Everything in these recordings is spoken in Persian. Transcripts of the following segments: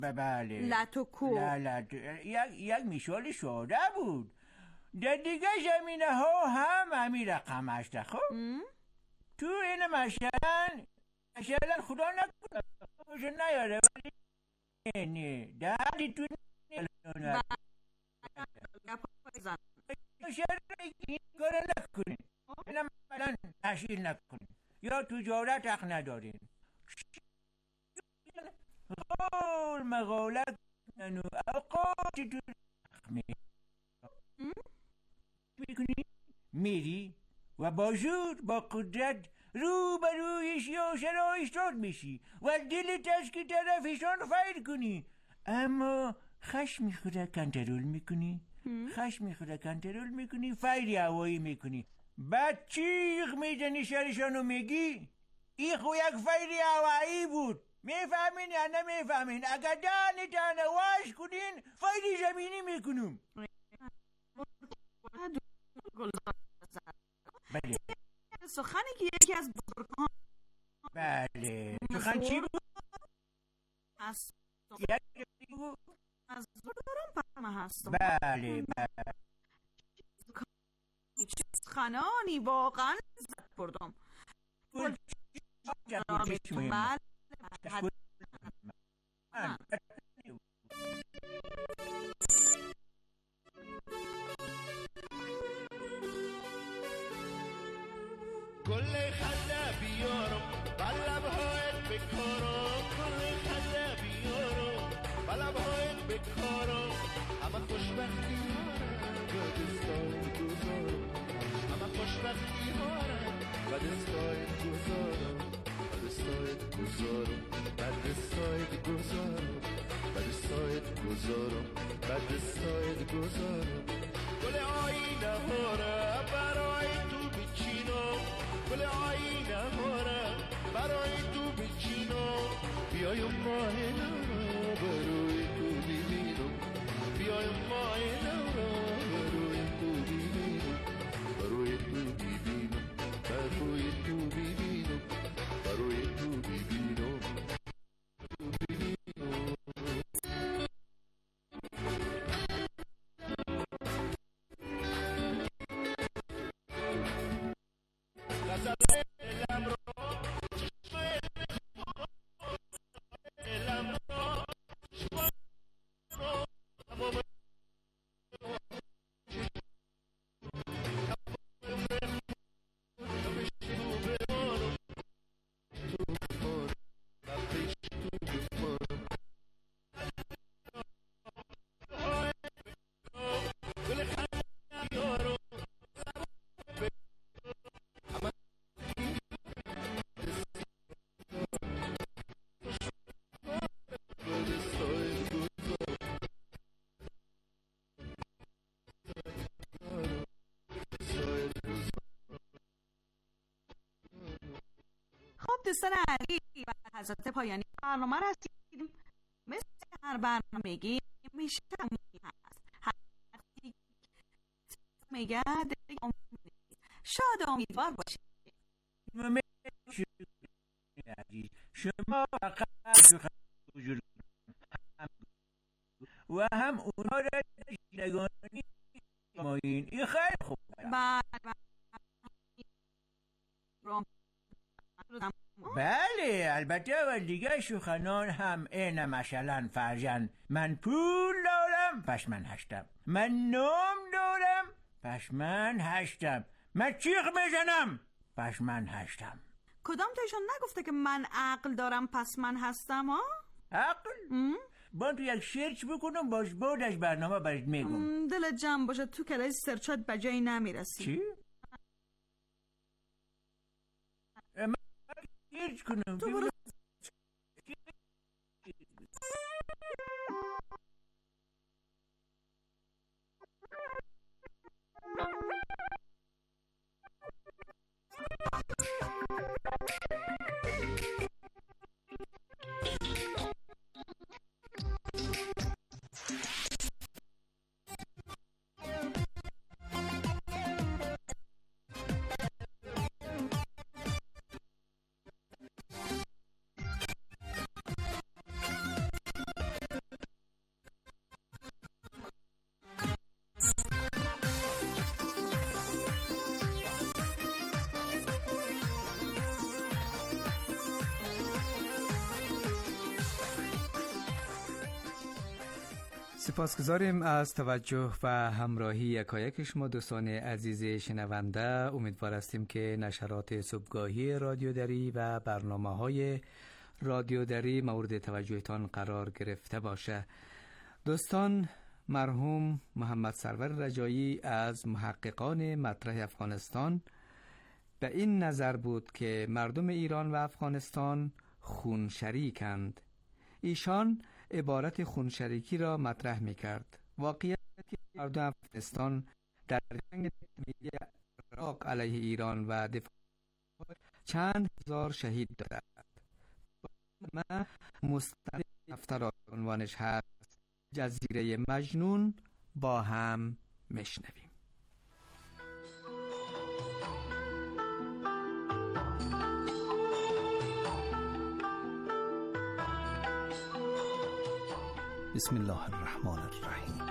بله لتوکو. یک مثال ساده بود. در دیگه زمینه ها هم همین رقم هسته. خب تو این مثلا خدا نکنه باشه نیاره، ولی نه دردی تو نیاره این کار نکنین، این مثلا تشکیل نکنین یا تجارت حق ندارین، قول مقاله کنن و اوقات تو میکنی، میری و با زور با قدرت رو به رویش یا شرایشتاد میشی و دلت از که طرفشان فیر کنی، اما خشم خود کنترل میکنی، فیر هوایی میکنی، بعد چیغ میزنی سرشانو میگی این خو یک فیر هوایی بود. میفهمین یا نمیفهمین؟ اگر دهنتان واش کنین فیر زمینی میکنم. بله سخنی که یکی از بزرگان بله سخن چی بود؟ از دارم هستم. بله خنانی واقعا زد بردم. کل خنده بیارم بلبهایت بکارم، کل خنده بیارم بلبهایت بکارم، همه خوشبختی هارم و دستایت گذارم، همه خوشبختی هارم و دستایت گذارم، و دستایت گذارم، و دستایت گذارم، و دستایت گذارم، و دستایت گذارم. گل آینه هارم برای تو بچینم، گل آینه هارم برای تو بچینم، بیایم ماه نو برای تو ببینم، بیایم ماه نو برای تو ببینم، برای تو ببینم، برای تو ببینم، برای تو ببینم. دوستان عزیز و حضرت پایانی برنامه رسیدیم. مثل هر برنامه‌ای میشه هست میگه شاد و امیدوار باشید. شما فقط و هم اونا را شنگانی مایین، این خیلی خوب. بله البته و دیگه سخنان هم اینه، مثلا فرزن من پول دارم پس من هشتم، من نام دارم پس من هشتم، من چیخ میزنم پس من هشتم. کدام تایشون نگفته که من عقل دارم پس من هستم؟ ها عقل؟ با تو یک سرچ بکنم باز بعدش برنامه برات میگم. دلت جمع باشه تو کلاس سرچات به جایی نمیرسی. چی؟ سرچ کنم تو برو سپاسگزاریم از توجه و همراهی یکایک شما دوستان عزیز شنونده. امیدوار هستیم که نشرات صبحگاهی رادیو دری و برنامه‌های رادیو دری مورد توجهتان قرار گرفته باشه. دوستان، مرحوم محمد سرور رجایی از محققان مطرح افغانستان به این نظر بود که مردم ایران و افغانستان خون شریکند. ایشان عبارت خونشریکی را مطرح می کرد. واقعیت که مردم افغانستان در جنگ ملی عراق علیه ایران و دفاع چند هزار شهید دادند. ما مستند دفتر عنوانش هست جزیره مجنون. با هم میشنویم. بسم الله الرحمن الرحیم.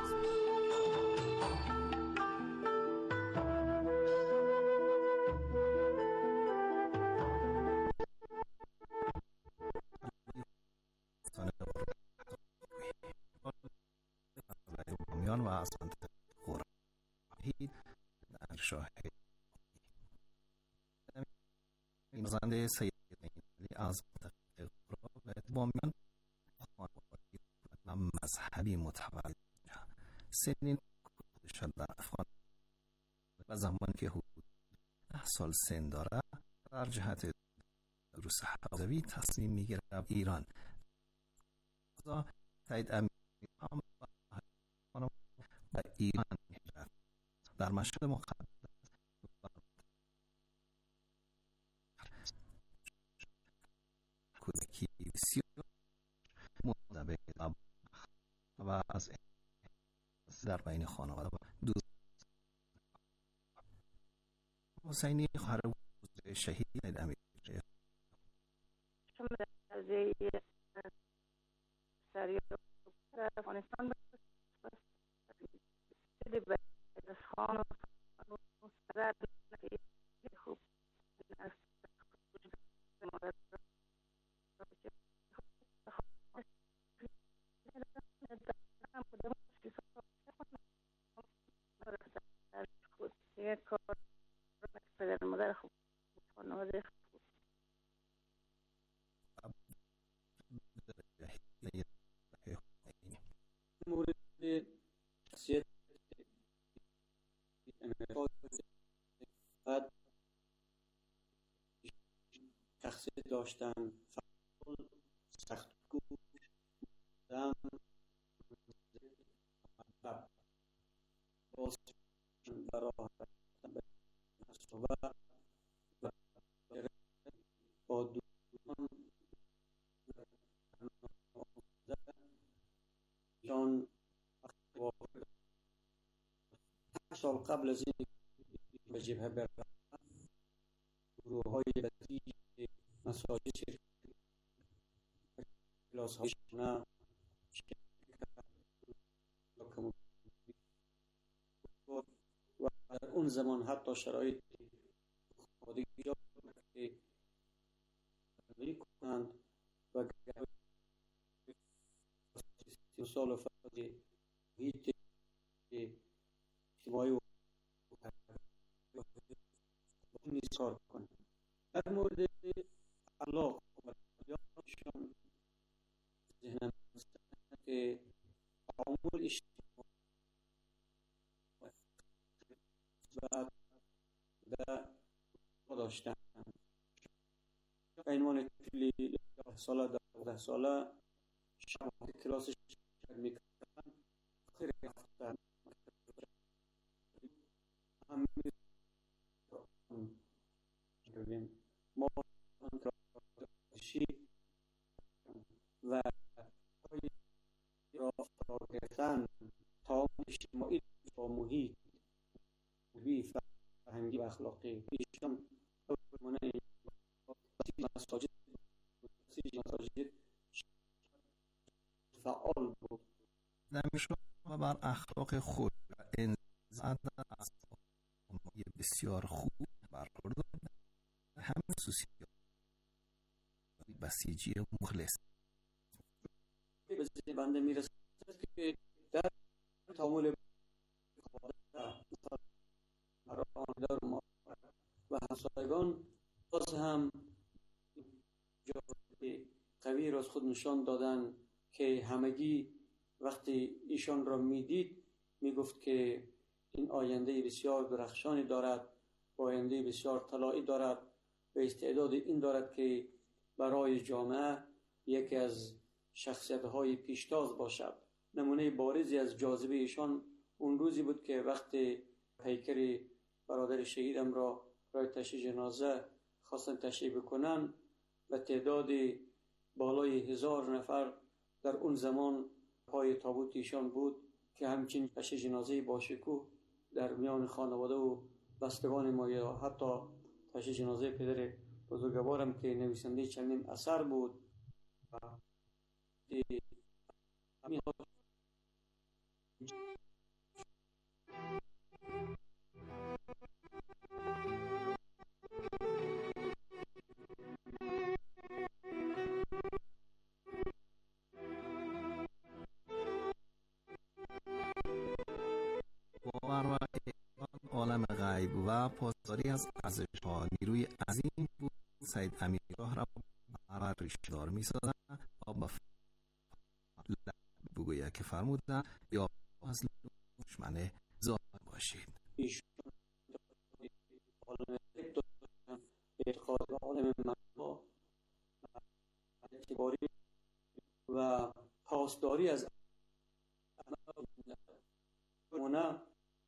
و از خورهید در شاهد این زنده سید از بامیان مذهبی متولد سنین شد در افغان و زمانی که حدود 10 سال سن داره در جهت دروس حوزوی تصمیم میگیره ایران سید امیر و ایران در مشهد مقدس کودکی بسیار مدبه و از در بین خانواده و دوست حسینی خواهر شهید امیر شما در سریع افغانستان از خان و سرد خوب کار پدر مادر خوب خانواده خوب مورد شخصیت فقط شخصیت داشتن فعال سختگو دم و راه صحبت با دوستان جان 8 سال قبل از این به جبهه برفتن گروه های بسیج مساجد شرکت کلاس های شنه و در اون زمان حتی شرایط خودی ایجاد که تبلیغ کنند و 30 سال فقط هیچ اجتماعی و نیز کار کنند. در مورد اخلاق و رفتارشان ذهنم که تعامل اجتماعی و داشتن عنوان کلی 10 ساله 12 ساله شب کلاسش میکردن خیلی رفتن هم ما و را فرار گرفتن تا اجتماعی با محیط فرهنگی و اخلاقی ایشان مساجد فعال بود. نمیشه و بر اخلاق خود و انزعاج از بسیار خوب برخوردار هم خصوصیات بسیجی مخلص به بنده میرسد که در تامل و همسایگان باز هم جواب قوی را از خود نشان دادن که همگی وقتی ایشان را میدید میگفت که این آینده بسیار درخشانی دارد، آینده بسیار طلایی دارد و استعداد این دارد که برای جامعه یکی از شخصیت‌های پیشتاز باشد. نمونه بارزی از جاذبه ایشان اون روزی بود که وقتی پیکر برادر شهیدم را برای تشییع جنازه خواستن تشییع بکنن و تعداد بالای 1000 نفر در اون زمان پای تابوت ایشان بود که همچنین تشییع جنازه باشکوه در میان خانواده و بستگان ما یا حتی تشییع جنازه پدر بزرگوارم که نویسنده چندین اثر بود باور و ایمان عالم غیب و پاسداری از ارزش‌ها نیروی عظیم بود. سید امیرشاه را برابر ریشه‌دار می‌سازد تا به بگوید که فرمودند یا از دشمن ظالم باشید. اعتقاد عالم مبدا اعتباری و پاسداری از مونه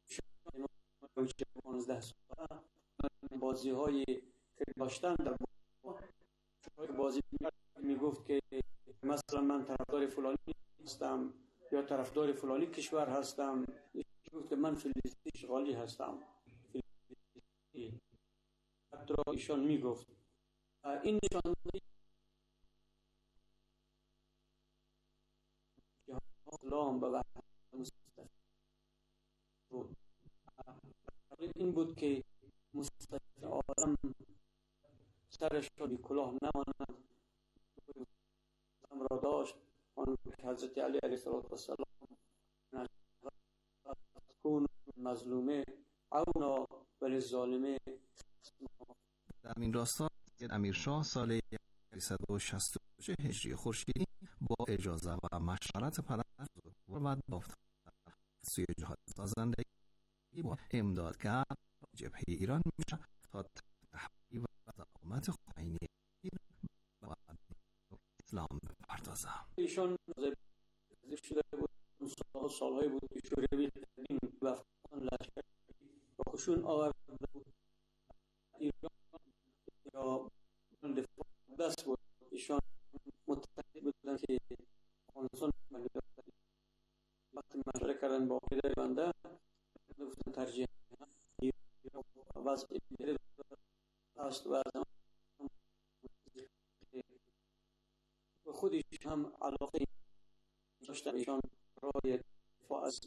15 ساله بازی های که داشتن در بازی میگفت که مثلا من طرفدار فلانی هستم یا طرفدار فلانی کشور هستم، میگفت که من فلسطینی اشغالی هستم. حتی ایشان میگفت این نشانه اسلام و این بود که مستقیم آدم سرش را بی کلاه نماند را داشت. آن که حضرت علی علیه السلام کون مظلومه عونا ولی ظالمه. در این راستا امیرشاه سال 1366 هجری خورشیدی با اجازه و مشورت پدر و دفتر سوی جهاد سازندگی با امدادگر جبهه ایران میشه تا تحقیق و زعامت خمینی و اسلام بپردازم. ایشان شده بود سالهای بود که شوروی این وفقان لشکر با خشون آورده بود ایران یا دفاع دست بود. ایشان متحد بودن که افغانستان وقتی مشوره کردن با پدر بنده گفتن ترجیح وضع دیگری است و خودش هم علاقه داشتن ایشان برای دفاع از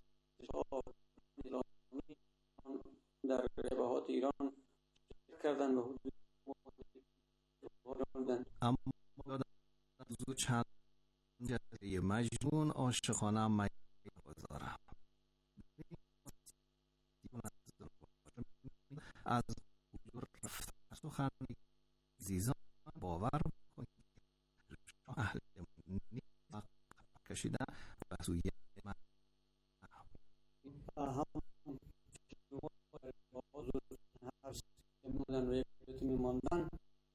در جبهات ایران کردن و اما زود چند جزیره مجنون عاشقانه می‌گذارم از رفت سخن عزیزان باور کنید اهل کشیدن و سوی من هم بودن و یک میماندن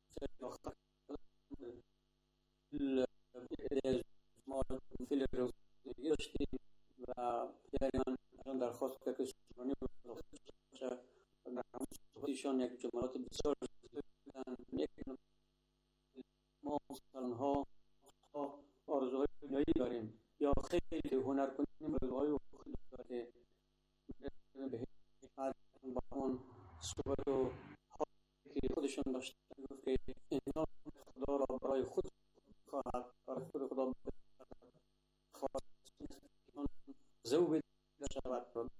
ما فیل روزگی داشتیم و پدر من درخواست کرد که سخنرانی باشه و در همون صحبتشان یک جملات بسیار بودن. یک ما مسلمان‌ها آرزوهای دنیایی داریم یا خیلی هنر کنیم آرزوهای خودی داره که به با اون صحبت و حالی که خودشان داشتن گفت که انسان خدا را برای خود خواهد برای خود خدا خواهد زوب شود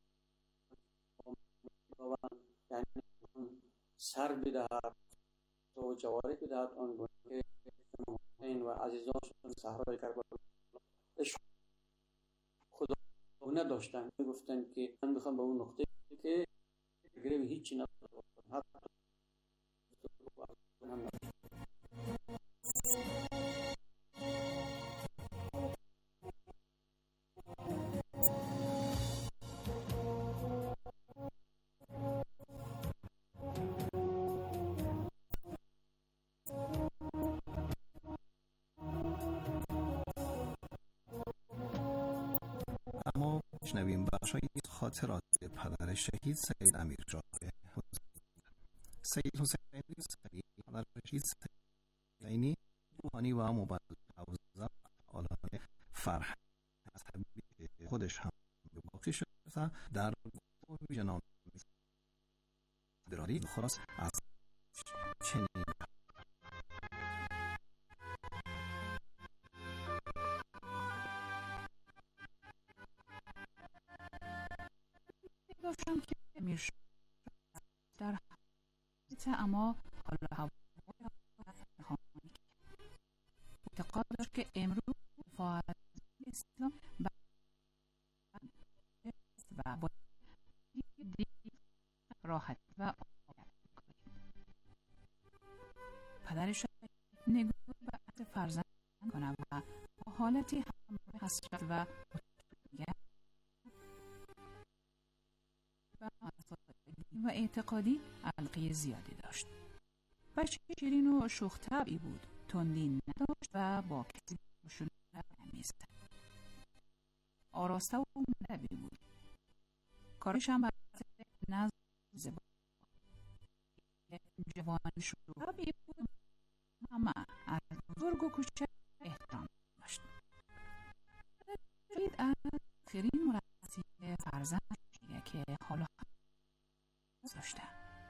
یعنی سر بدهد و جواری بدهد آن گونه که حسین و عزیزانشون صحرای کربلا خدا نداشتن. میگفتن که من میخوام به اون نقطه که گریب هیچی نداشتم، حتی اما شنویم بخشای خاطرات پدر شهید سید امیرجان سید حسینی پدر شهید حسینی روحانی و مبلغ حوزه فعالان فرهنگ مذهبی خودش هم به باقی شده در ویژه نام دراری خلاص از چنین داشتم که امیر در حالت اما حالا هوای خانمانی اعتقاد داشت که امروز دفاع از اسلام و با راحت و آزاد پدرش نگاه به عهد فرزند کنه و با حالتی همراه حسرت و و اعتقادی علقه زیادی داشت. بچه شیرین و شوخ طبعی بود، تندی نداشت و با کسی خشونت نمی‌زد. آراسته و مدبی بود. کارش هم بر نظر زبان جوان شروع طبعی بود، اما از بزرگ و کوچک احترام داشت. شاید از آخرین مرخصی فرزند میگه که حالا داشته.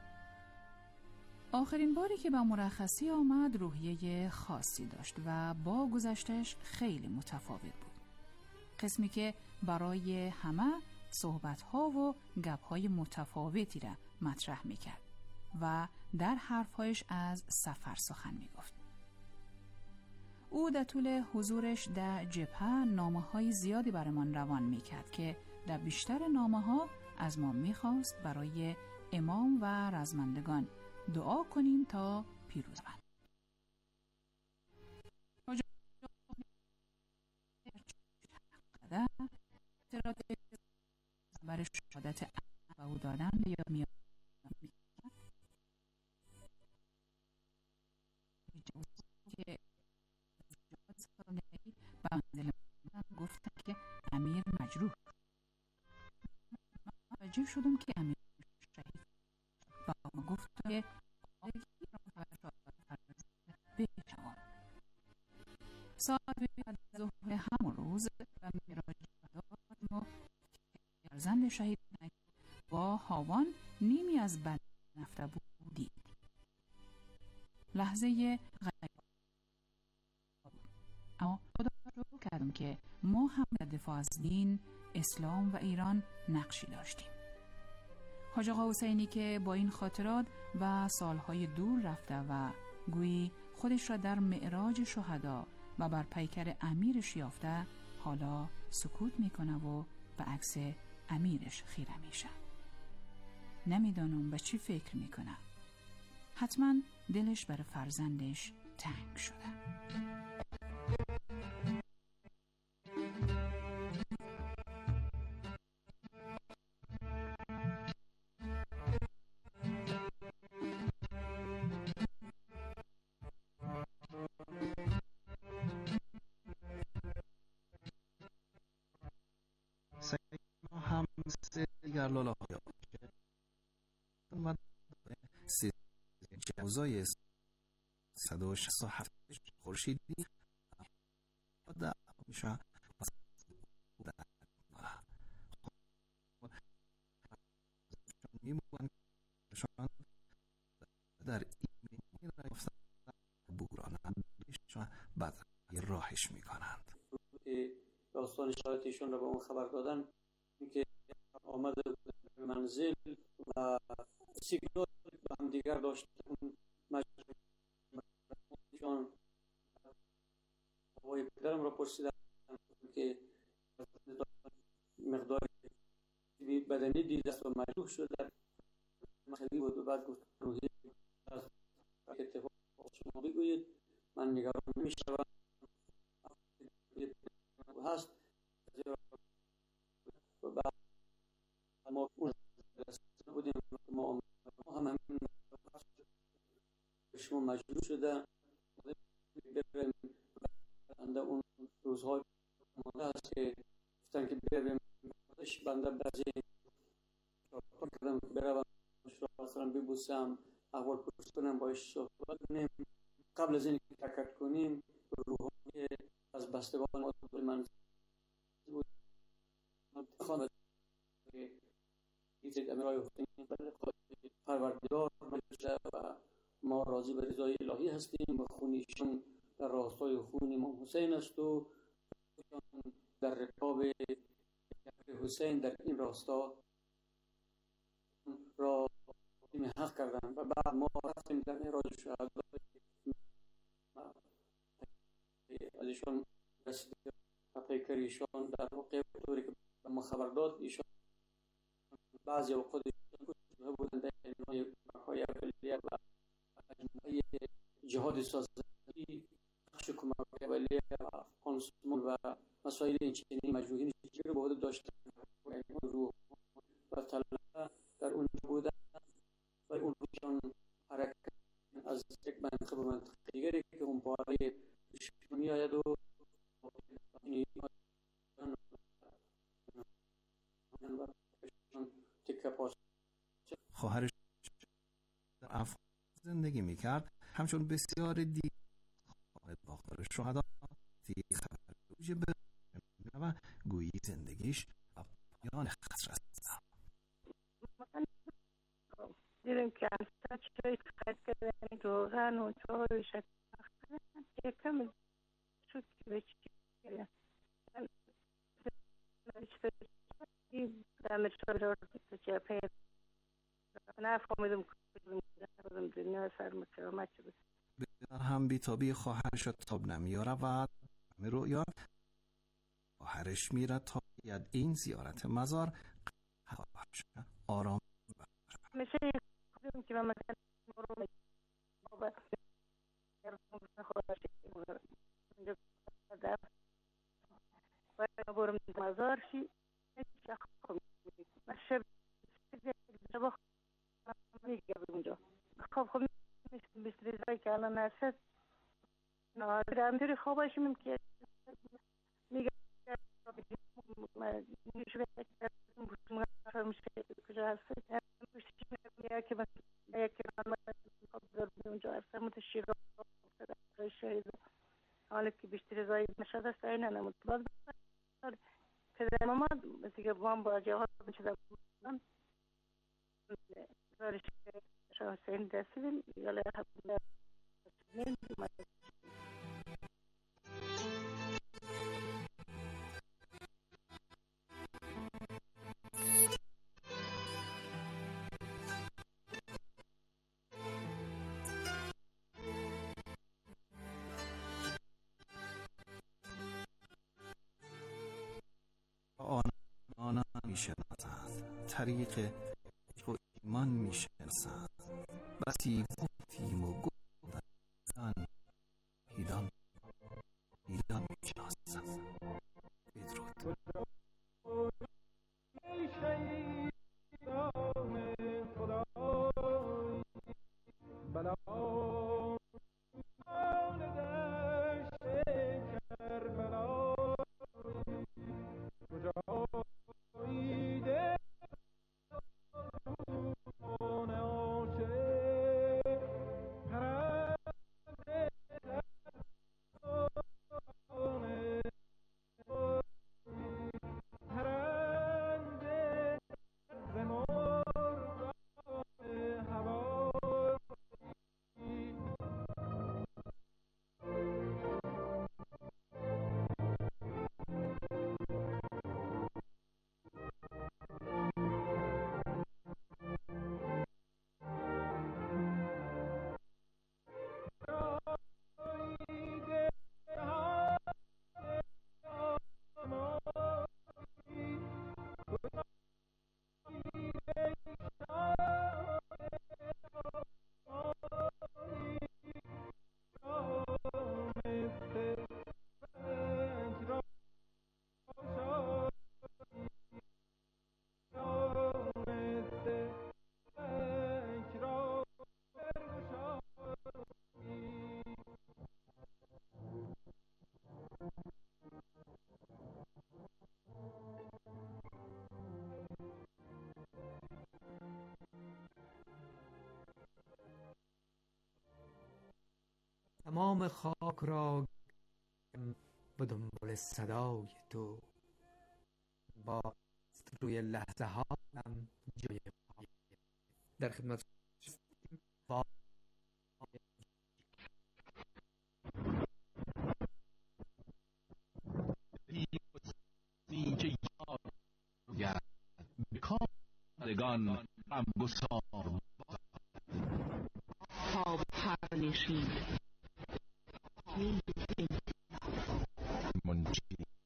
آخرین باری که به مرخصی آمد روحیه خاصی داشت و با گذشتش خیلی متفاوت بود. قسمی که برای همه صحبت‌ها و گپ‌های متفاوتی را مطرح می‌کرد و در حرف‌هایش از سفر سخن می‌گفت. او در طول حضورش در جبهه نامه‌های زیادی برمان روان می‌کرد که در بیشتر نامه‌ها از ما می‌خواست برای امام و رزمندگان دعا کنیم تا پیروز شوند. برای شهادت به او دادن یا میاد که به منزل گفتن که امیر مجروح. متوجه شدم که امیر شهید و گفت که بشوام. ساعت بعد از ظهر همون روز و میراج داد فرزند شهید با هاوان نیمی از بد نفته بودی. لحظه غیب اما خدا رو کردم که ما هم در دفاع از دین، اسلام و ایران نقشی داشتیم. حاج آقا حسینی که با این خاطرات و سالهای دور رفته و گویی خودش را در معراج شهدا و بر پیکر امیرش یافته، حالا سکوت میکنه و به عکس امیرش خیره میشه. نمیدانم به چی فکر میکنه. حتما دلش برای فرزندش تنگ شده. هم دیگر لاله های و جوزای 167 خورشیدی در میشه در این رفتن بوران بعد راهش میکنند. داستان شهادتشون را به اون خبر دادن که آمده به منزل و سیگنال با هم دیگر داشتن. مجلسشان آقای پدرم را پرسیدن که مقدار بدنی دیده است و مجروح شده مخیلی بود و بعد گفت روحی از اتفاق شما بگویید من نگران نمیشم هست و بعد ما اون بودیم ما هم شما مجبور شده بریم بنده اون روزهای مانده هست که گفتن که بریم بنده بعضی کردم بروم مثلا ببوسم احوال پرس کنم باش صحبت کنیم قبل از اینکه حرکت کنیم روحانی از بستگان ما من خانه ایزید امیرای حسین پروردگار مجلسه و ما راضی به رضای الهی هستیم و خونیشون در راستای خون امام حسین است و در رکاب حسین در این راستا را حق کردن و بعد ما رفتیم در معراج شهدا از ایشان پیکر ایشان در واقع طوری که ما خبر داد ایشان بعضی اوقات کشته بودند در مکای اولیه و مجموعه جهاد سازی بخش کمک اولیه و پانسمان و مسائل اینچنینی مجروحین چیزی رو به داشتن روح و طلبه در اونجا بودن و اون روشان حرکت از یک منطقه به منطقه دیگری که اون پاره می آید و خواهرش در افغانستان زندگی میکرد همچون بسیار دیگر باقدار شهدا خبر روژه به و گویی زندگیش پایان خطر است. دیدیم که همسر چای خرید کردن روغن و چای شکر یکم شد که به چی کردن دمش رو چه پیر نفهمیدم کدوم دنیا سر مکرمت شد هم بیتابی خواهرش تاب نمیاره و همه رویا خواهرش میره تا ید این زیارت مزار خواهرش آرام میشه کدوم که من مثلا رو بابا خواهرش اینجا در برم مزار شی شب شب میگه اونجا خب بسری زای که الان نشد همطوری خوابش که میگه میشه کجا هست یکی من اونجا هست متشیر شهید حالا که بیشتری زای نشد است این نمود باز پدر ماما دیگه بام با جهاد میشد زارش شاه حسین دستیم یاله حبونه آنان میشناسند طریق و ایمان میشناسند بسی گفتیم و گفتن هیدان میشناسند بدرود تمام خاک را به دنبال صدای تو، با روی لحظه ها هم جای در خدمت که یاد بکارگان غمگسار خواب پرنشین منجی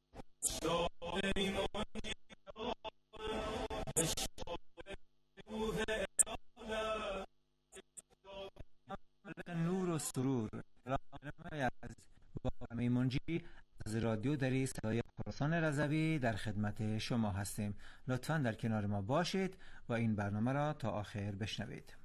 نور و سرور از برنامه منجی از رادیو دری صدای خراسان رضوی در خدمت شما هستیم. لطفاً در کنار ما باشید و این برنامه را تا آخر بشنوید.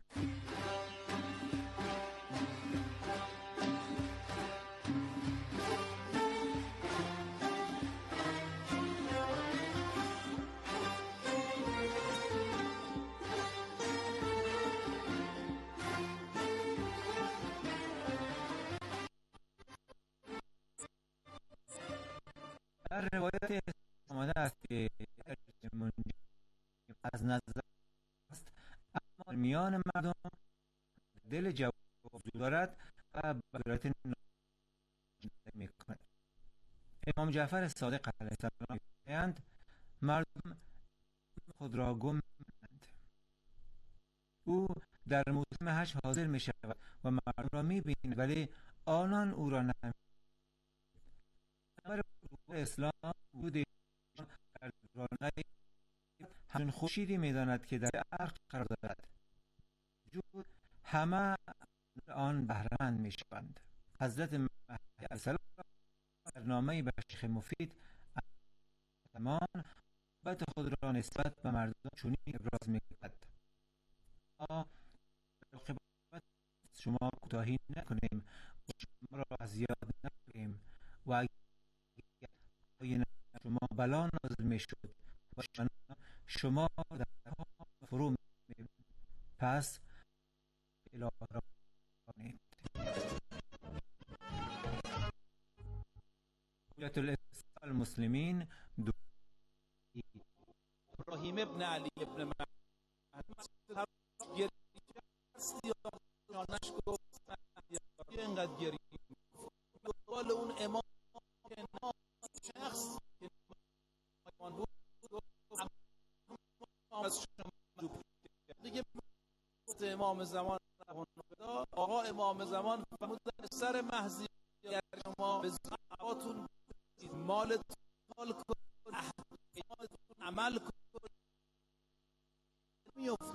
در روایت آمده است که منجی از نظر است، اما میان مردم دل جواب وجود دارد و به صورت میکند. امام جعفر صادق علیه السلام میگویند مردم خود را گم می‌کنند. او در موسم حج حاضر می شود و مردم را می بیند ولی آنان او را نمی. اسلام وجود در رانقه همچون خورشیدی می‌داند که در عرق قرار دارد. وجود همه آن بهره‌مند می‌شوند. حضرت مهدی علیه السلام در نامه‌ای به شیخ مفید زمان محبت خود را نسبت به مردم چنین ابراز می‌کند: ما مراقبت شما کوتاهی نکنیم و شما را اذیت نکنیم و اگر شما بلا نازل می‌شد و شما در فرو می‌رید، پس اله را کنید. حجت الاسلام المسلمین ابراهیم ابن علی ابن مهدی نش گفت اینقدر گریم دنبال اون امام شخص که از شما دیگه امام زمان آقا امام زمان فرمودن سر محضی شما به زکاتون مالتون کن عمل کن میفته.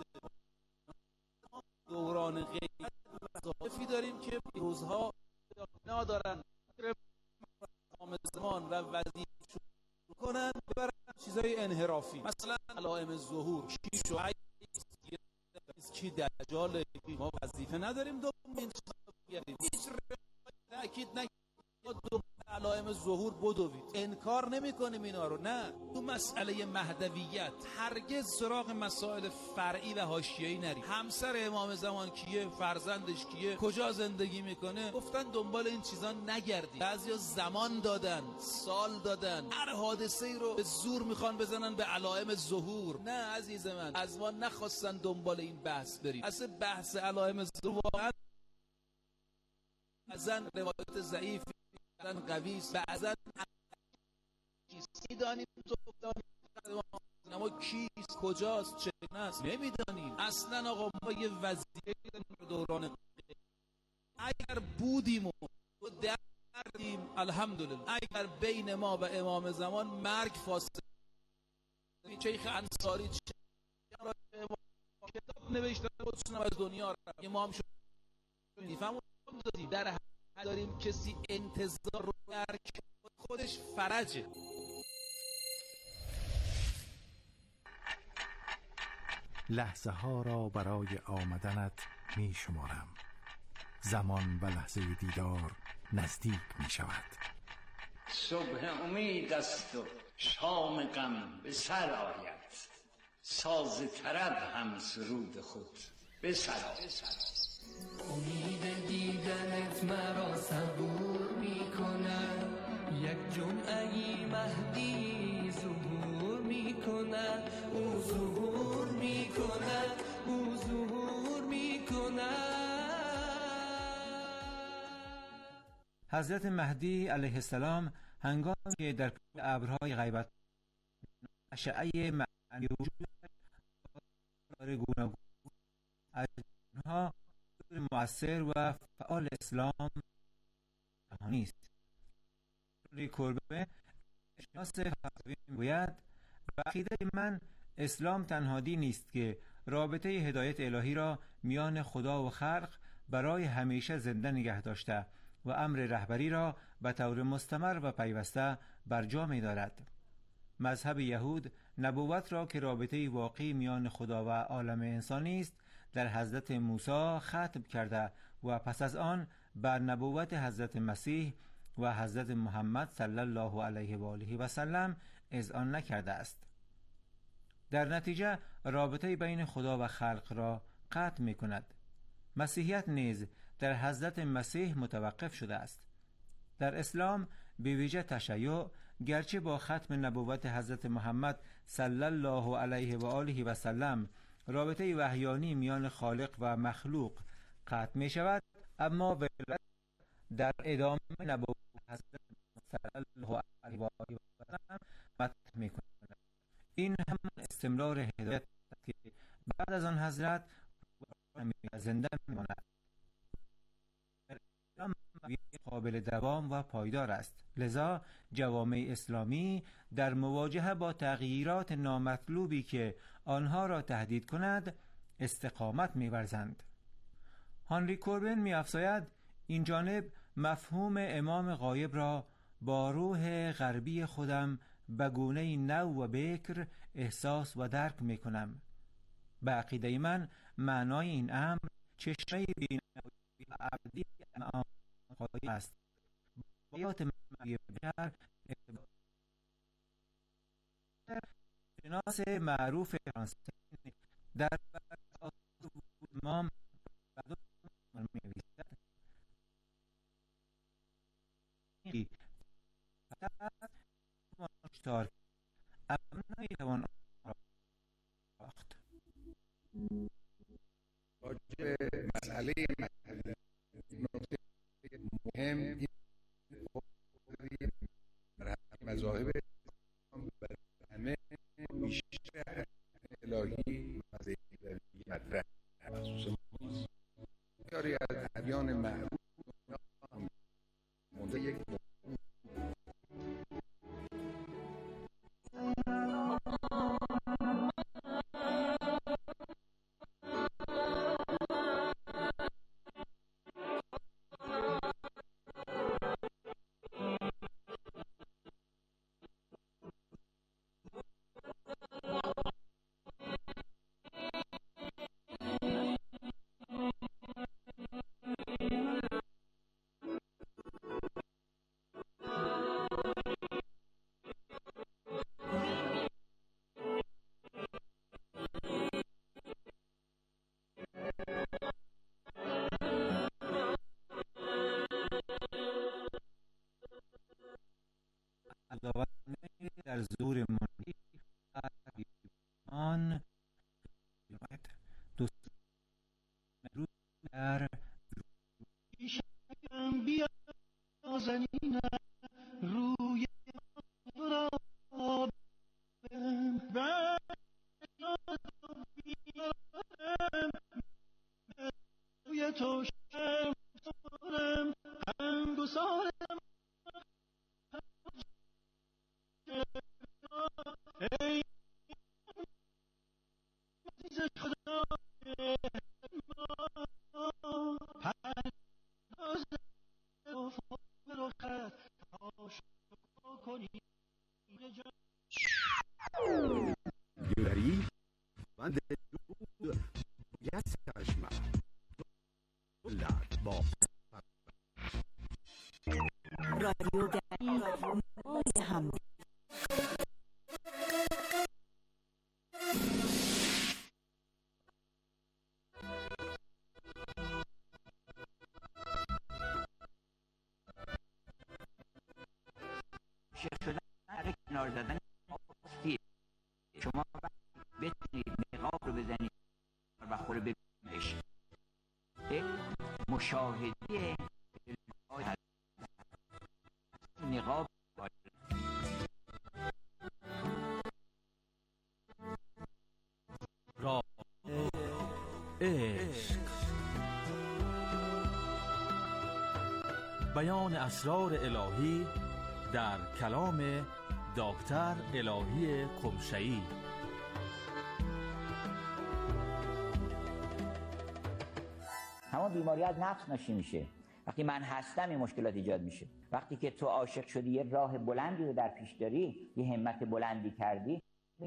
دوران غیبت وظایفی داریم که روزها ندارن امام زمان و وظیفه شروع کنن ببرن چیزای انحرافی، مثلا علائم ظهور کی شعیب کی دجال. ما وظیفه نداریم دوم این هیچ تاکید نکنید علائم ظهور بدوید، انکار نمی کنیم اینا رو، نه. تو مسئله مهدویت هرگز سراغ مسائل فرعی و حاشیه‌ای نرید. همسر امام زمان کیه، فرزندش کیه، کجا زندگی میکنه، گفتن دنبال این چیزا نگردید. بعضیا زمان دادن، سال دادن، هر حادثه‌ای رو به زور میخوان بزنن به علائم ظهور. نه عزیز من، از ما نخواستن دنبال این بحث بریم. اصلا بحث علائم ظهور واقعا بعضن روایت ضعیف، بعضن قوی، بعضن میدانیم اما کیست، کجاست، چگونه است نمیدانیم اصلا. آقا ما یه وظیفه دوران اگر بودیم و دردیم الحمدلله، اگر بین ما و امام زمان مرگ فاصله. شیخ انصاری کتاب نوشته خودشون از دنیا رفت، ما هم میفهمون دادیم در داریم کسی انتظار رو درک خودش فرجه. لحظه ها را برای آمدنت می شمارم، زمان و لحظه دیدار نزدیک می شود. صبح امید است و شام غم به سر آید، ساز طرب هم سرود خود به سر آید. امید دیدنت مرا صبور میکند، یک جمعه مهدی ظهور میکند، او ظهور میکند، او ظهور میکند. حضرت مهدی علیه السلام هنگامی که در ابرهای غیبت اشعه معنی وجود گوناگون از آنها مؤثر و فعال اسلام جهانی است. کوربه شناس فلسفی میگوید عقیده من اسلام تنها دینی است که رابطه هدایت الهی را میان خدا و خلق برای همیشه زنده نگه داشته و امر رهبری را به طور مستمر و پیوسته برجا می دارد. مذهب یهود نبوت را که رابطه واقعی میان خدا و عالم انسانی است در حضرت موسی ختم کرده و پس از آن بر نبوت حضرت مسیح و حضرت محمد صلی الله علیه و آله و سلم اذعان نکرده است. در نتیجه رابطه بین خدا و خلق را قطع می کند. مسیحیت نیز در حضرت مسیح متوقف شده است. در اسلام به ویژه تشیع گرچه با ختم نبوت حضرت محمد صلی الله علیه و آله و سلم رابطه وحیانی میان خالق و مخلوق قطع می شود، اما ولایت در ادامه نبوت حضرت صلی الله علیه و آله و سلم مطرح می کند. این هم استمرار هدایت است که بعد از آن حضرت زنده می ماند. قابل دوام و پایدار است. لذا جوامع اسلامی در مواجهه با تغییرات نامطلوبی که آنها را تهدید کند استقامت می‌ورزند. هانری کوربن می‌افزاید این جانب مفهوم امام غایب را با روح غربی خودم به گونه‌ای نو و بکر احساس و درک می‌کنم. به عقیده من معنای این امر چشمه بینایی ابدی امام غایب است. بایات معنوی بشر شناس معروف فرانسه در امام می‌نویسد مشتار اما نمی‌توان آخت. راجع به مسئله نکته مهم این مذاهب همه بیشتر الهی و مطرح مخصوص کاری از ادیان معروف مونده یک در زور منی آن دوست روی در بیا نازنینم روی تو را روی تو شمسارم غمگسارم ای عزیز خدا پرواز رخت تا کنی گلری من دلود یس کشمه لعب با رادیو دری هم مشاهده نقاب راه عشق، بیان اسرار الهی در کلام دکتر الهی قمشه‌ای. همون بیماری از نفس ناشی میشه. وقتی من هستم این مشکلات ایجاد میشه. وقتی که تو عاشق شدی، یه راه بلندی رو در پیش داری، یه همت بلندی کردی،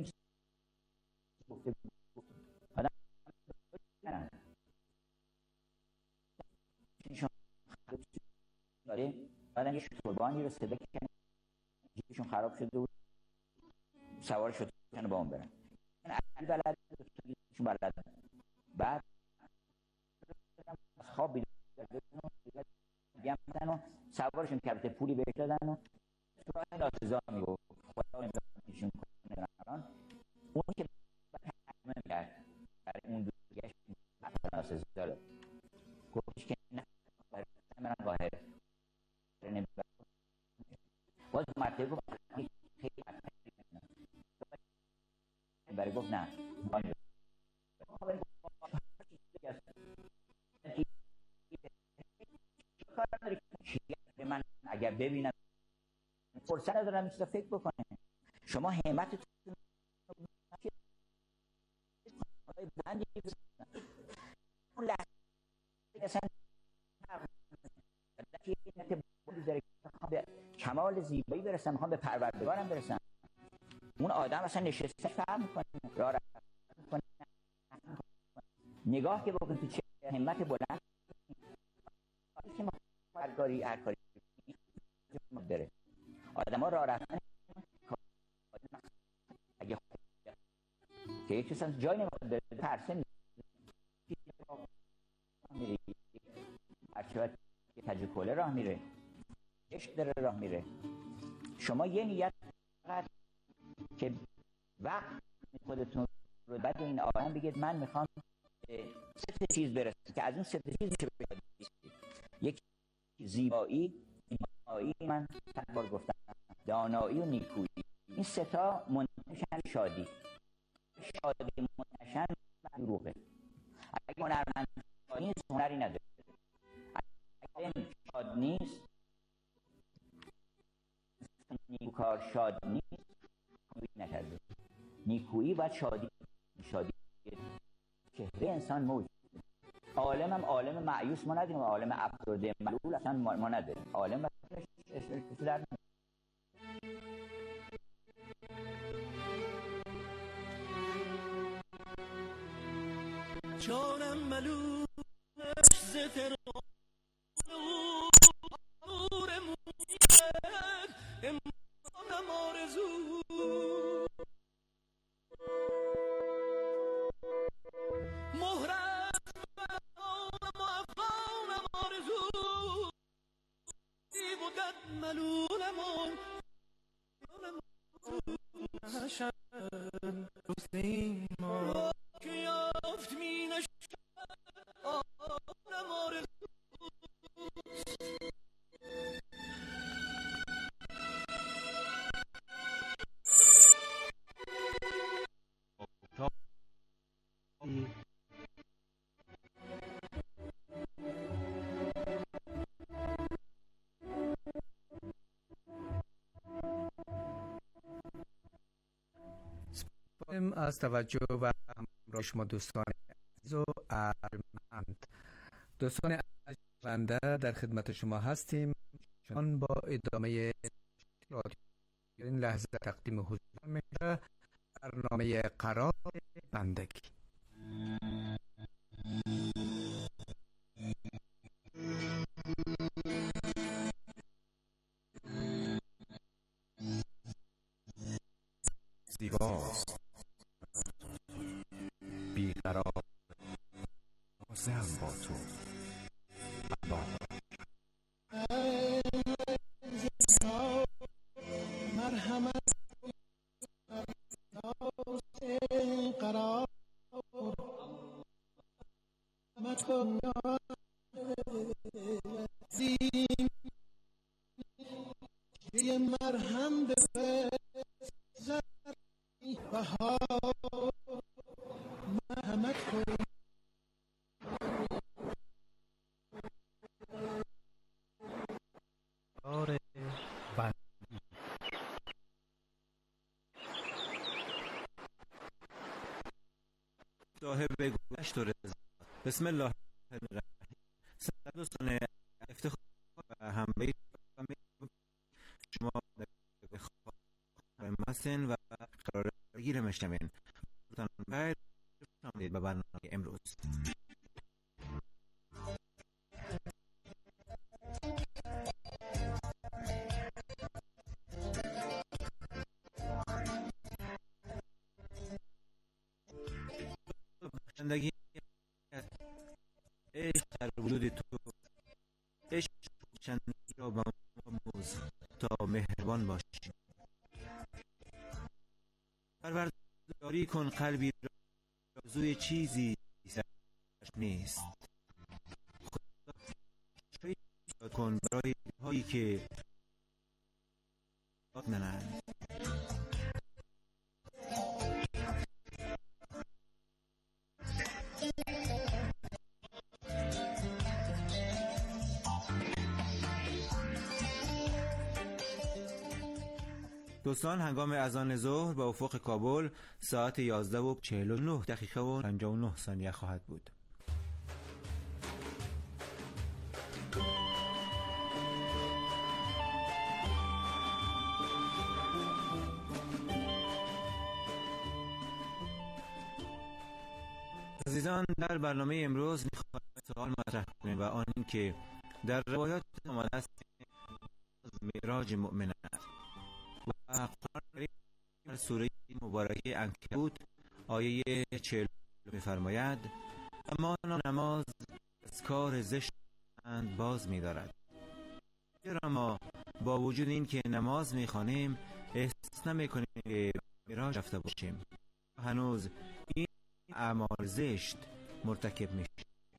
آدم یه قربانی رو صدا کنه، جیبشون خراب شده بود، سوار شد کنه با اون برن. علی بلد شون بلد. بعد خواب بیدن و سوارشون کرده، پولی بهش دادن و راه ناسزا میگو خدا نمیدونشون کنه. اون که همه میگرد برای اون دوگهش ناسزا داره، گفتش که نه برای من قاهره باز مرتبه گفت خیلی برای گفت نه من اگر ببینم فرصت ندارم این چیزا فکر بکنه. شما همتتون بلندی اون لحظه اصلا به کمال زیبایی برسم، میخوام به پروردگارم برسم. اون آدم اصلا نشسته فهم میکنه، راه رفت میکنه، نگاه که بکن تو چه همت بلند که هر کاری داره. آدم ها راه رفتن اگه که یک چیز جای نمیخواد داره ترسه میره، هرچه که تجرکوله راه میره، عشق داره راه میره. شما یه نیت فقط که وقت خودتون رو بعد این آدم بگید من میخوام سه چیز برسم که از اون سه چیز میشه بگید. یک زیبایی، من چند بار گفتم، دانایی و نیکویی. این سه تا منتشن شادی منتشن دروغه. اگه هنرمند نیست هنری نداره، اگه شاد نیست، نیکوکار شاد نیست، نکرده. نیکویی و شادی چهره انسان موجود. عالم هم عالم مایوس ما نداریم، عالم افسرده ملول اصلا ما نداریم. عالم در جانم ملول ز ترا نور مویت امانم آرزو مهرت بانم و افغانم آرزو بودت ملولم حشن حسین ما که یافت می نشد آنم آرزو از توجه و همراه شما دوستان عزیز و ارجمند. دوستان ارجمند در خدمت شما هستیم. چون با ادامه این لحظه تقدیم حضور میشه برنامه قرار بندگی. زیباست بیقرار نازم با تو مرحمت قرار مکن بهار مرحمت کن. صاحب گذشت و رضا. بسم الله الرحمن الرحیم. دوستان افتخار و همراهی شما مستن و قرار گیر مشتمین بخیر شامدید به برنامه امروز. زندگی عشق در وجود تو، عشق چندی را به آموز تا مهربان باشی. پروردگاری کن قلبی را آرزوی چیزی نیست. خدا کن برای هایی که ننند. دوستان هنگام اذان ظهر به افق کابل ساعت 11:49 و 59 ثانیه خواهد بود. عزیزان در برنامه امروز می‌خوایم سوال مطرح کنیم و آن این که در روایات آمده است معراج مؤمنان و قرآن کریم در سوره مبارکه عنکبوت آیه 40 می‌فرماید اما نماز از کار زشت باز می‌دارد. چرا ما با وجود این که نماز می‌خوانیم احساس نمی‌کنیم که معراج رفته باشیم؟ هنوز این اعمال زشت مرتکب می‌شیم.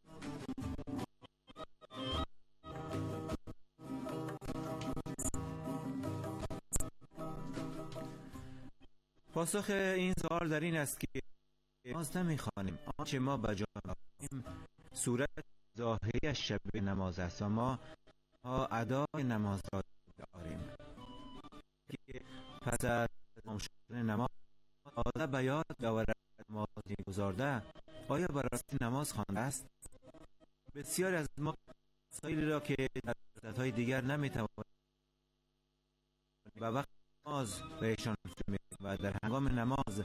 پاسخ این سوال در این است که نماز نمی‌خوانیم. آنچه ما به جا می‌آوریم صورت ظاهری شبیه نماز است و ما ادای نماز را داریم که پس از تمام شدن نماز آدم به یاد بیاورد نماز می‌گزارده آیا براستی نماز خوانده است؟ بسیاری از ما مسائلی را که در فرصت‌های دیگر نمی‌توانیم و وقت نماز بهشان و در هنگام نماز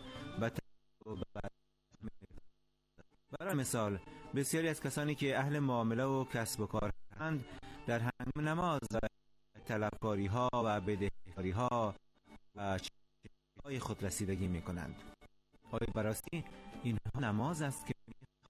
برای مثال بسیاری از کسانی که اهل معامله و کسب و کار هستند در هنگام نماز طلبکاری ها و بدهکاری ها و چیزهای خود رسیدگی می کنند. آیا براستی اینها نماز است که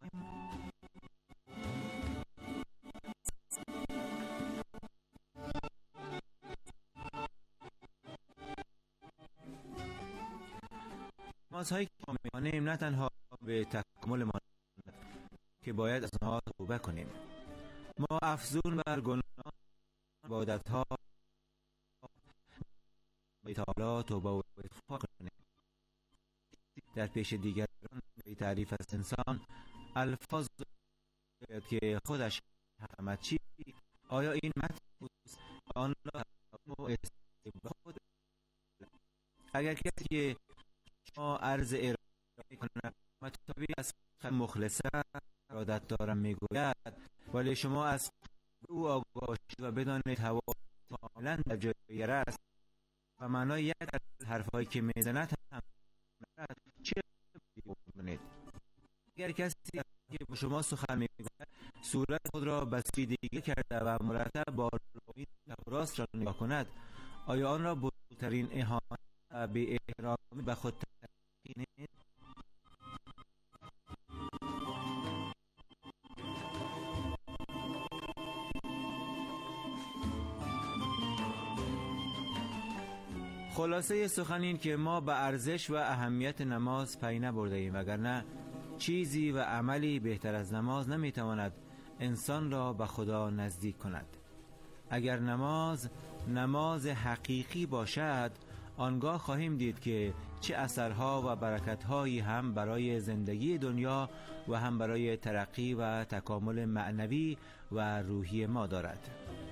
نمازهایی که ما می‌خوانیم نه تنها به تکامل ما که باید از آنها توبه کنیم، ما افزون بر گناه عبادت‌ها به تعالی توبه و استغفار کنیم. در پیش دیگران به تعریف از انسان الفاظ که خودش حکمت چی آیا این متن آن را خود اگر کسی که ما عرض ارائه می‌کند مطابق از مخلصه ارادت دارم میگوید ولی شما از او آگاه باشید و بدانید هوا کاملا در جای دیگر است و معنای یک از حرفهایی که میزند هم چه بکنید. اگر کسی که با شما سخن میگوید صورت خود را به سوی دیگر کرده و مرتب با روی راست را نگاه کند آیا آن را بزرگترین اهانت و بی احترامی به خود تلقی؟ خلاصه سخن این که ما به ارزش و اهمیت نماز پی نبرده ایم، وگرنه چیزی و عملی بهتر از نماز نمیتواند انسان را به خدا نزدیک کند. اگر نماز حقیقی باشد آنگاه خواهیم دید که چه اثرها و برکتهایی هم برای زندگی دنیا و هم برای ترقی و تکامل معنوی و روحی ما دارد.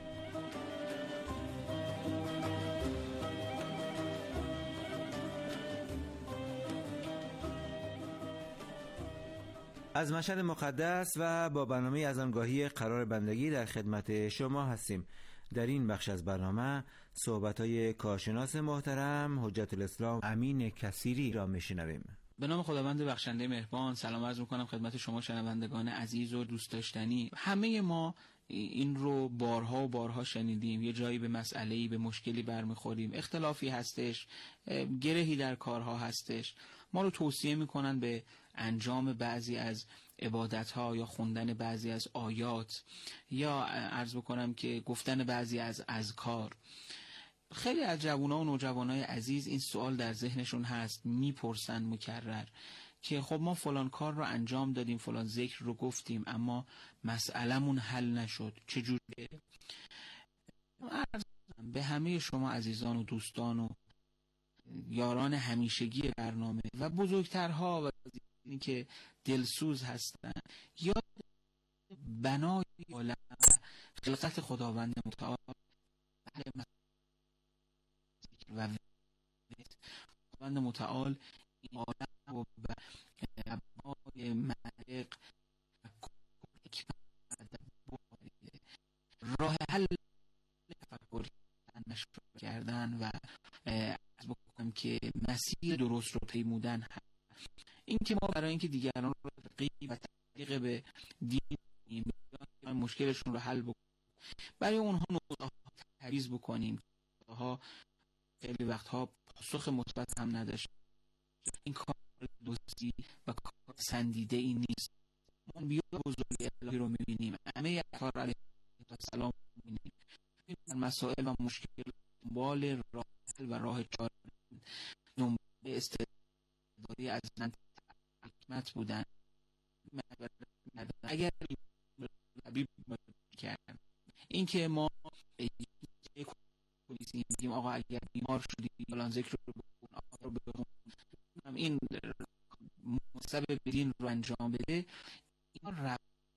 از مشهد مقدس و با برنامه از آنگاهی قرار بندگی در خدمت شما هستیم. در این بخش از برنامه صحبت‌های کارشناس محترم حجت الاسلام امین کثیری را میشنویم. به نام خداوند بخشنده مهربان سلام عرض می‌کنم خدمت شما شنوندگان عزیز و دوست داشتنی. همه ما این رو بارها و بارها شنیدیم. یه جایی به مسئله‌ای، به مشکلی برمیخوریم، اختلافی هستش، گرهی در کارها هستش، ما رو توصیه میکنن به انجام بعضی از عبادت‌ها یا خوندن بعضی از آیات یا عرض بکنم که گفتن بعضی از اذکار. خیلی از جوان‌ها و نوجوانای عزیز این سوال در ذهنشون هست، میپرسن مکرر که خب ما فلان کار رو انجام دادیم، فلان ذکر رو گفتیم، اما مسئلمون حل نشد، چجوریه؟ عرض به همه شما عزیزان و دوستان و یاران همیشگی برنامه و بزرگترها و این که دلسوز هستن، یا بنای عالم و خلقت خداوند متعال و خداوند متعال این عالم و ابنای ملق راه حل تفکر کردن و از بکنم که مسیر درست رو پیمودن. این که ما برای اینکه دیگران رو ترغیب و تشویق به دین کنیم، مشکلشون رو حل بکنیم، برای اونها نقطه‌ها تعویض بکنیم، ها خیلی وقتها پاسخ مثبت هم نداشت، این کار دوستی و کار سندیده ای نیست. ما بیا بزرگ الهی رو میبینیم، همه اطهار علیه السلام میبینیم، این مسائل و مشکل دنبال راه حل و راه چاره، دنبال استعدادی از حکمت بودن. اگر حبیب کردن این که ما بگیم آقا اگر بیمار شدی فلان ذکر رو بکن، آقا رو بخون، این سبب دین رو انجام بده، این رب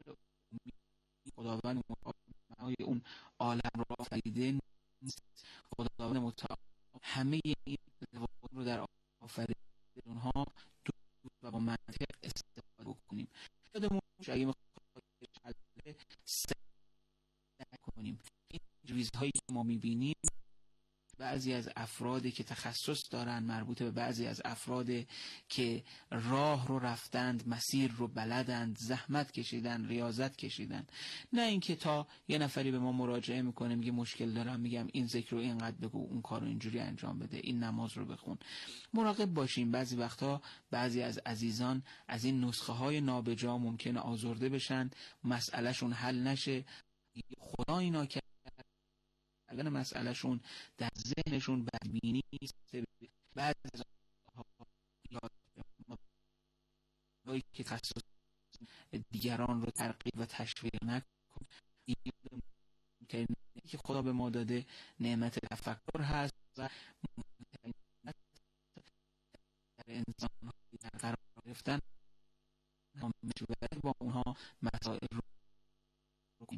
خداوند متعال اون عالم رو آفریده نیست. خداوند متعال همه این رو در آفریده اونها دوست و با منطق استفاده بکنیم. یادمون اگه میخوایم کنیم این ریزهایی که ما میبینیم، بعضی از افرادی که تخصص دارن، مربوط به بعضی از افرادی که راه رو رفتند، مسیر رو بلدند، زحمت کشیدن، ریاضت کشیدن. نه اینکه تا یه نفری به ما مراجعه میکنه میگه مشکل دارم، میگم این ذکر رو اینقدر بگو، اون کار رو اینجوری انجام بده، این نماز رو بخون. مراقب باشیم، بعضی وقتا بعضی از عزیزان از این نسخه های نابجا ممکنه آزرده بشن، مسئلهشون حل نشه، خدا اینا که کردن مسئلهشون در ذهنشون بدبینی است. بعد از یادهایی که تخصص دیگران رو ترغیب و تشویق نکن، که خدا به ما داده نعمت تفکر هست و در انسان در قرار گرفتن با اونها مسائل رو کنیم.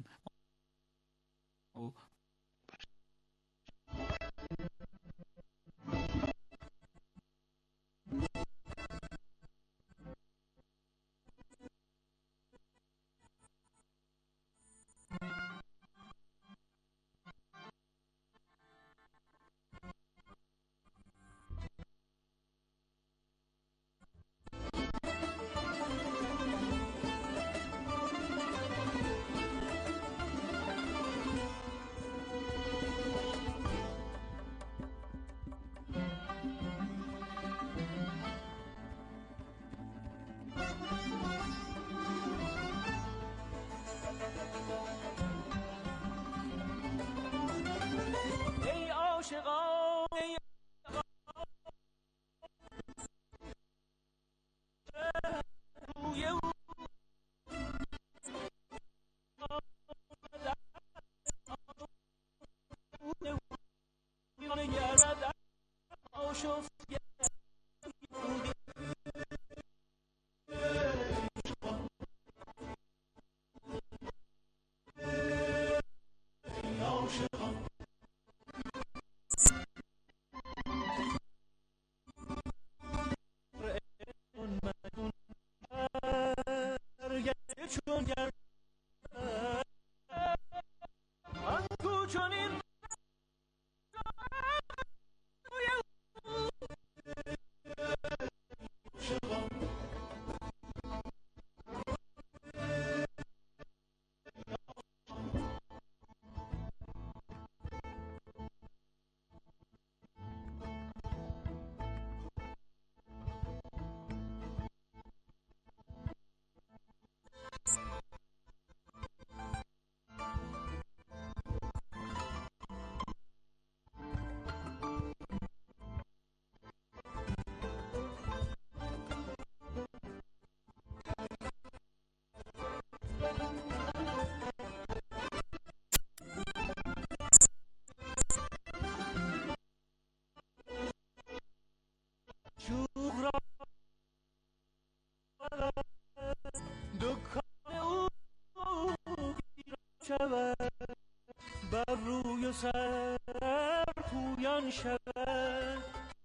شود بر روی و سر پویان شود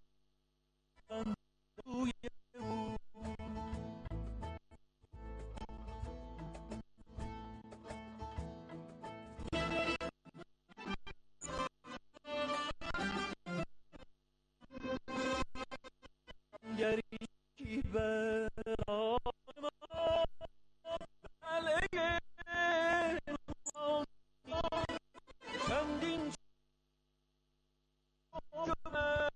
روی او گریشی برای ما علیه چندین جمعه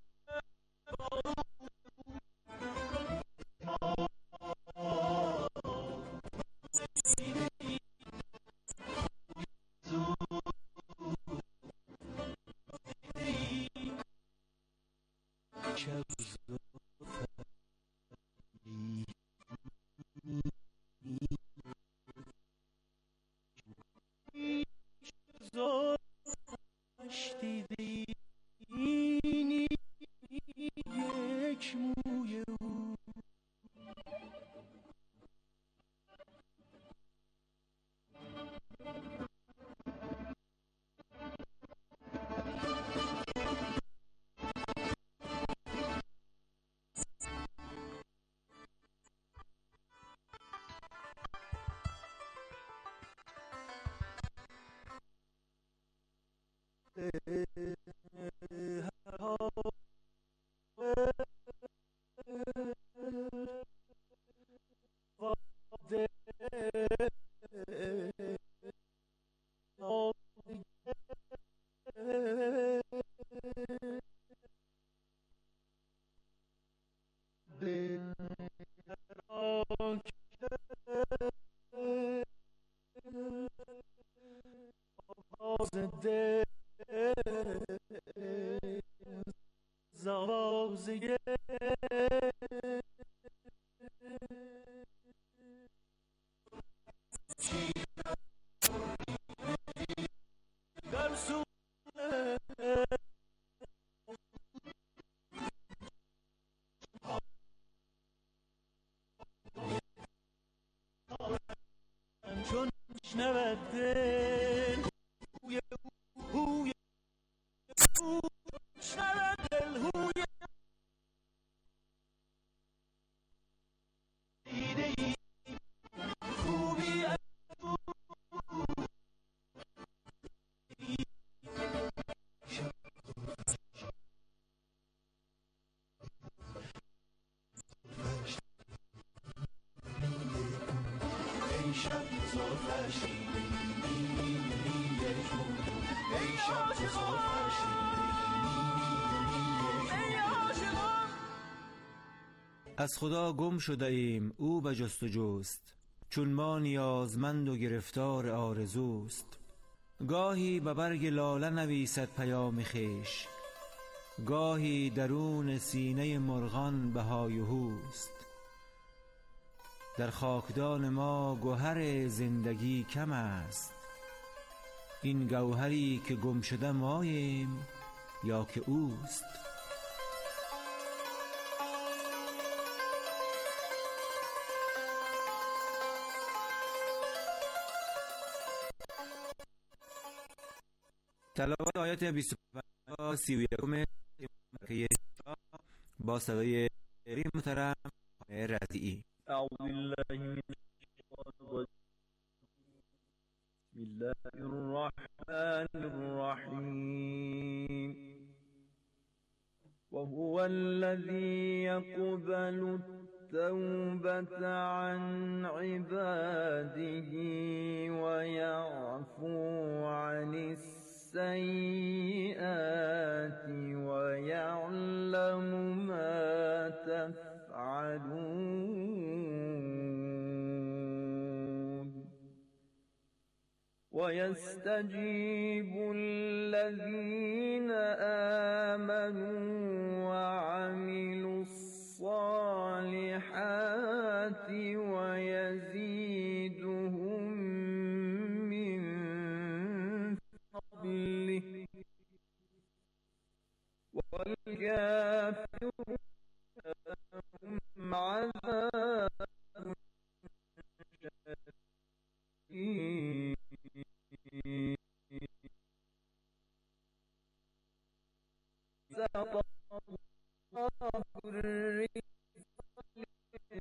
چون شنود دل هوی هوی شنود دل هوی دیده ای خوبی از از خدا گم شده ایم او به جست و جست، چون ما نیازمند و گرفتار آرزوست. گاهی به برگ لاله نویسد پیام خویش، گاهی درون سینه مرغان بهای و هوست. در خاکدان ما گوهر زندگی کم است، این گوهری که گم شده ماییم یا که اوست. تلاوت آیات 25 تا 31 با صدای محترم رضیعی. اعوذ بالله من الشیطان الرجیم. بسم الله الرحمن الرحیم. وهو الذي يقبل التوبة عن عباده ويعفو عن السيئات ويعلم ما تفعلون ويستجيب الذين آمنوا وعملوا الصالحات ويزيدهم من فضله والكافرون لهم عذاب شديد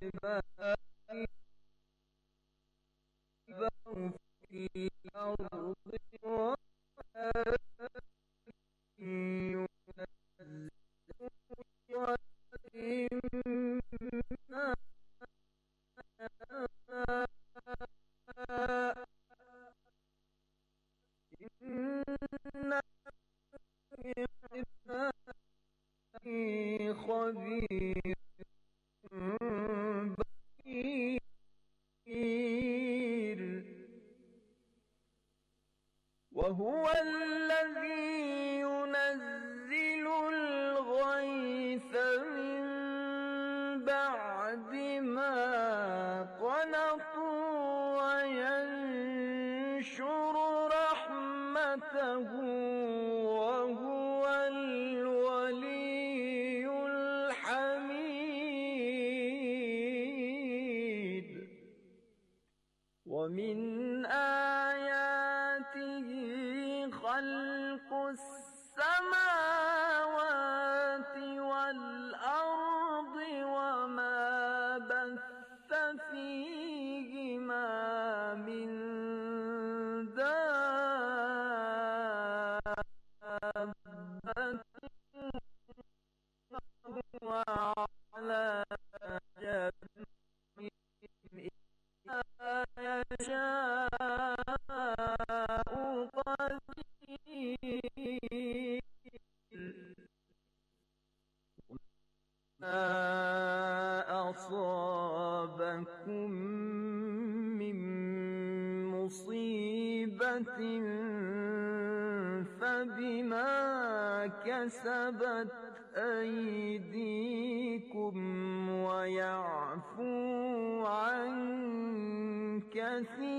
وهو الذي ينزل الغيث من بعد ما قنطوا وينشر رحمته وهو الولي الحميد. ومن خلق السماوات والأرض وما بث فيهما من دابة وعلى جميعهم إذا يشاء أصابكم من مصيبة فبما كسبت أيديكم ويعفو عن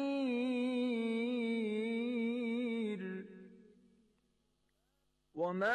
كثير. وما